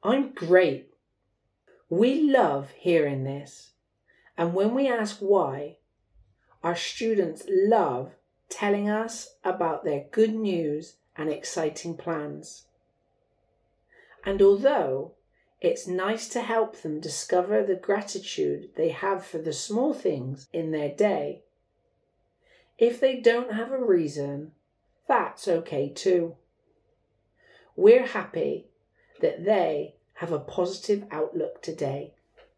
I'm great. We love hearing this, and when we ask why, our students love telling us about their good news and exciting plans. And although it's nice to help them discover the gratitude they have for the small things in their day, if they don't have a reason, that's okay too. We're happy that they have a positive outlook today.